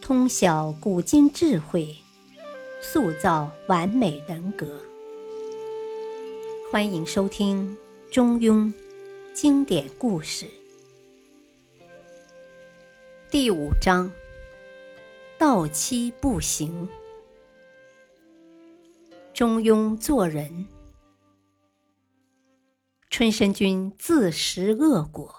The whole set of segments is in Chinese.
通晓古今智慧，塑造完美人格。欢迎收听中庸经典故事第5章：道期不行。中庸做人。春申君自食恶果。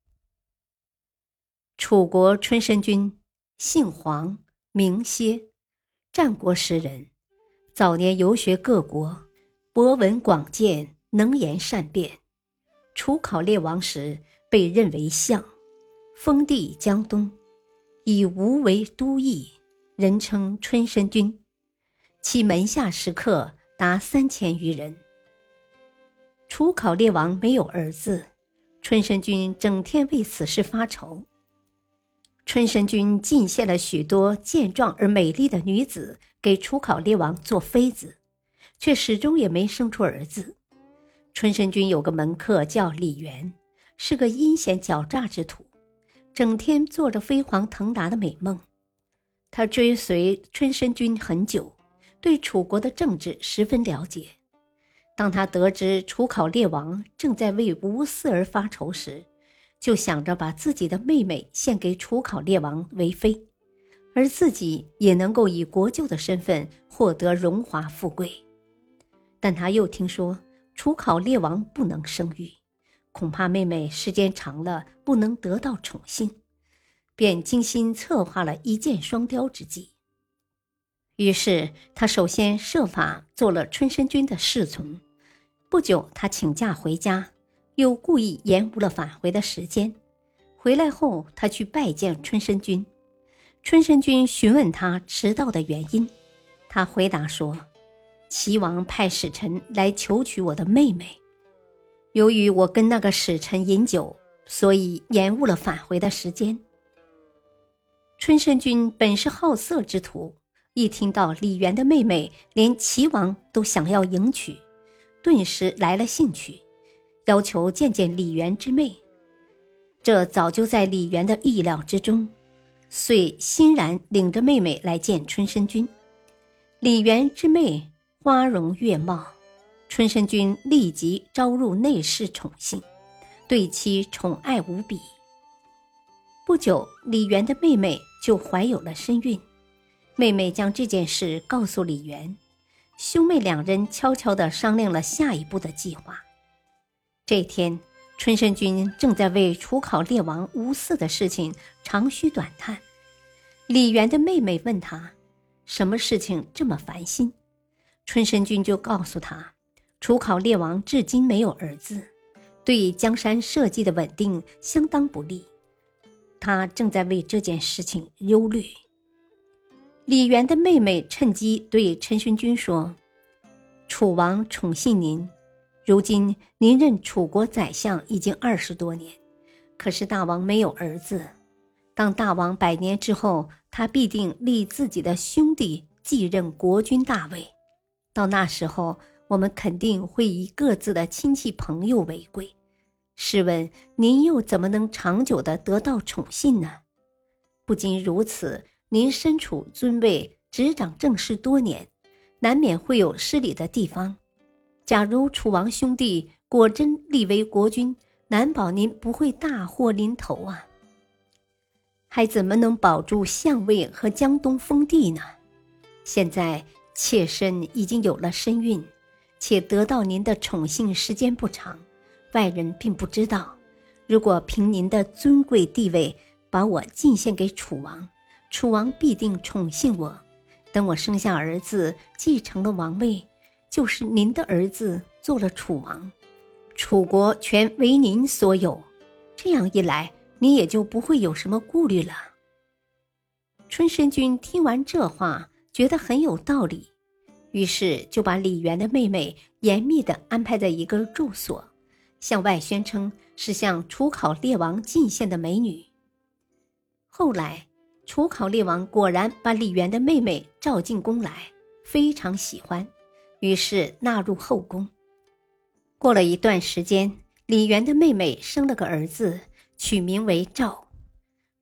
楚国春申君姓黄，名歇，战国时人，早年游学各国，博闻广见，能言善辩。楚考烈王时被任为相，封地江东，以吴为都邑，人称春申君。其门下食客达3000余人。楚考烈王没有儿子，春申君整天为此事发愁。春申君进献了许多健壮而美丽的女子给楚考烈王做妃子，却始终也没生出儿子。春申君有个门客叫李渊，是个阴险狡诈之徒，整天做着飞黄腾达的美梦。他追随春申君很久，对楚国的政治十分了解。当他得知楚考烈王正在为吴嗣而发愁时，就想着把自己的妹妹献给楚考烈王为妃，而自己也能够以国舅的身份获得荣华富贵。但他又听说楚考烈王不能生育，恐怕妹妹时间长了不能得到宠幸，便精心策划了一箭双雕之计。于是他首先设法做了春申君的侍从，不久他请假回家，又故意延误了返回的时间。回来后他去拜见春申君，春申君询问他迟到的原因，他回答说，齐王派使臣来求娶我的妹妹，由于我跟那个使臣饮酒，所以延误了返回的时间。春申君本是好色之徒，一听到李渊的妹妹连齐王都想要迎娶，顿时来了兴趣，要求见见李渊之妹。这早就在李渊的意料之中，遂欣然领着妹妹来见春申君。李渊之妹花容月貌，春申君立即招入内室宠幸，对其宠爱无比。不久，李渊的妹妹就怀有了身孕。妹妹将这件事告诉李渊，兄妹两人悄悄地商量了下一步的计划。这天，春申君正在为楚考烈王无嗣的事情长吁短叹。李渊的妹妹问他，什么事情这么烦心？春申君就告诉他，楚考烈王至今没有儿子，对江山社稷的稳定相当不利，他正在为这件事情忧虑。李渊的妹妹趁机对春申君说，楚王宠幸您，如今您任楚国宰相已经20多年，可是大王没有儿子。当大王100年之后，他必定立自己的兄弟继任国君大位。到那时候，我们肯定会以各自的亲戚朋友为贵。试问您又怎么能长久地得到宠幸呢？不仅如此，您身处尊位，执掌政事多年，难免会有失礼的地方。假如楚王兄弟果真立为国君，难保您不会大祸临头啊！还怎么能保住相位和江东封地呢？现在妾身已经有了身孕，且得到您的宠幸时间不长，外人并不知道。如果凭您的尊贵地位把我进献给楚王，楚王必定宠幸我。等我生下儿子，继承了王位，就是您的儿子做了楚王，楚国全为您所有。这样一来，你也就不会有什么顾虑了。春申君听完这话，觉得很有道理，于是就把李渊的妹妹严密地安排在一个住所，向外宣称是向楚考烈王进献的美女。后来，楚考烈王果然把李渊的妹妹召进宫来，非常喜欢，于是纳入后宫。过了一段时间，李渊的妹妹生了个儿子，取名为赵。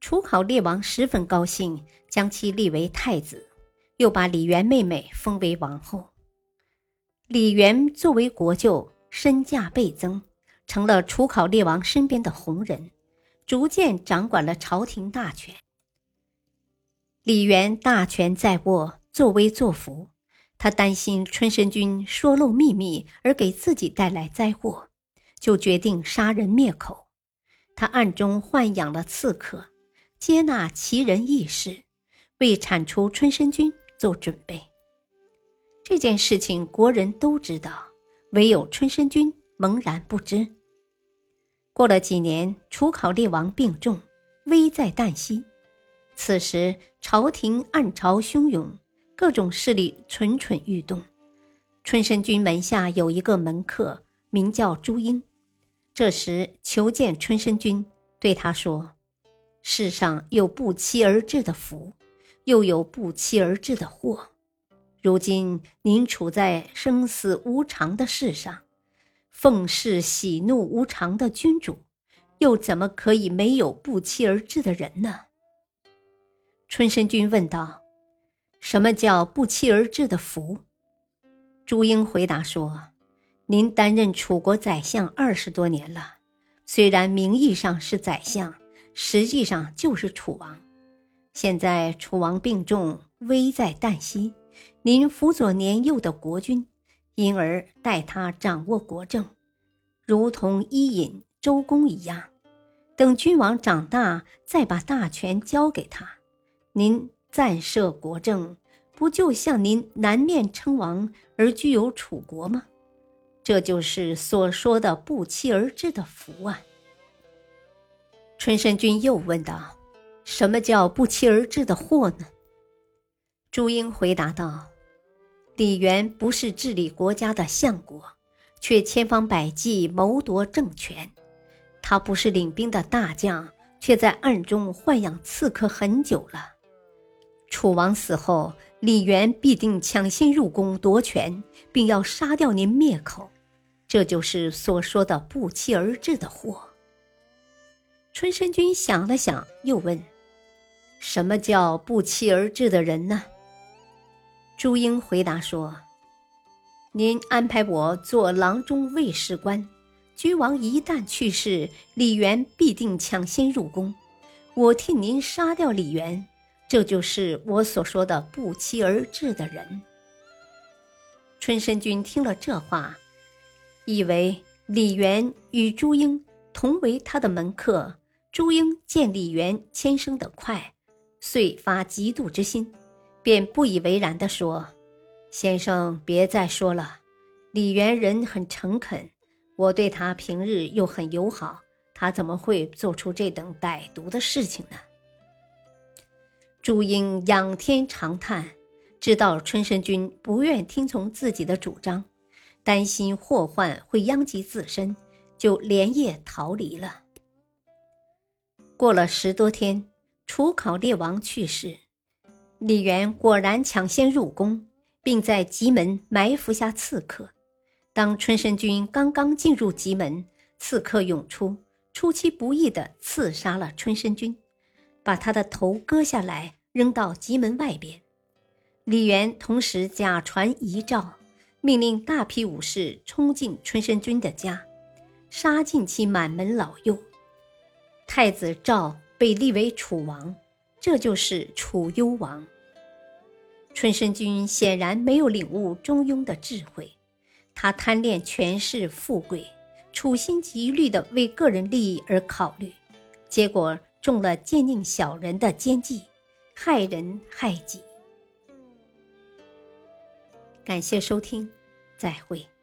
楚考烈王十分高兴，将其立为太子，又把李元妹妹封为王后。李元作为国舅，身价倍增，成了楚考烈王身边的红人，逐渐掌管了朝廷大权。李元大权在握，作威作福，他担心春申君说漏秘密而给自己带来灾祸，就决定杀人灭口。他暗中豢养了刺客，接纳奇人异事，为铲除春申君做准备。这件事情国人都知道，唯有春申君茫然不知。过了几年，楚考烈王病重，危在旦夕。此时朝廷暗潮汹涌，各种势力蠢蠢欲动。春申君门下有一个门客，名叫朱英。这时求见春申君，对他说：世上有不期而至的福，又有不期而至的祸。如今您处在生死无常的世上，奉侍喜怒无常的君主，又怎么可以没有不期而至的人呢？春申君问道：什么叫不期而至的福？朱英回答说：您担任楚国宰相20多年了，虽然名义上是宰相，实际上就是楚王。现在楚王病重，危在旦夕，您辅佐年幼的国君，因而代他掌握国政，如同伊尹、周公一样。等君王长大，再把大权交给他，您暂摄国政，不就像您南面称王而居有楚国吗？这就是所说的不期而至的福啊。春申君又问道：什么叫不期而至的祸呢？朱英回答道：李元不是治理国家的相国，却千方百计谋夺政权。他不是领兵的大将，却在暗中豢养刺客很久了。楚王死后，李元必定抢先入宫夺权，并要杀掉您灭口，这就是所说的不期而至的祸。春申君想了想，又问：什么叫不期而至的人呢？朱英回答说：您安排我做郎中卫士官，君王一旦去世，李元必定抢先入宫，我替您杀掉李元，这就是我所说的不期而至的人。春申君听了这话，以为李元与朱英同为他的门客，朱英见李元迁升得快，遂发嫉妒之心，便不以为然地说：先生别再说了，李元人很诚恳，我对他平日又很友好，他怎么会做出这等歹毒的事情呢？朱英仰天长叹，知道春申君不愿听从自己的主张，担心祸患会殃及自身，就连夜逃离了。过了10多天，楚考烈王去世，李元果然抢先入宫，并在棘门埋伏下刺客。当春申君刚刚进入棘门，刺客涌出，出其不意地刺杀了春申君，把他的头割下来扔到棘门外边。李元同时假传遗诏，命令大批武士冲进春申君的家，杀尽其满门老幼。太子赵被立为楚王，这就是楚幽王。春申君显然没有领悟中庸的智慧，他贪恋权势富贵，处心积虑地为个人利益而考虑，结果中了奸佞小人的奸计，害人害己。感谢收听，再会。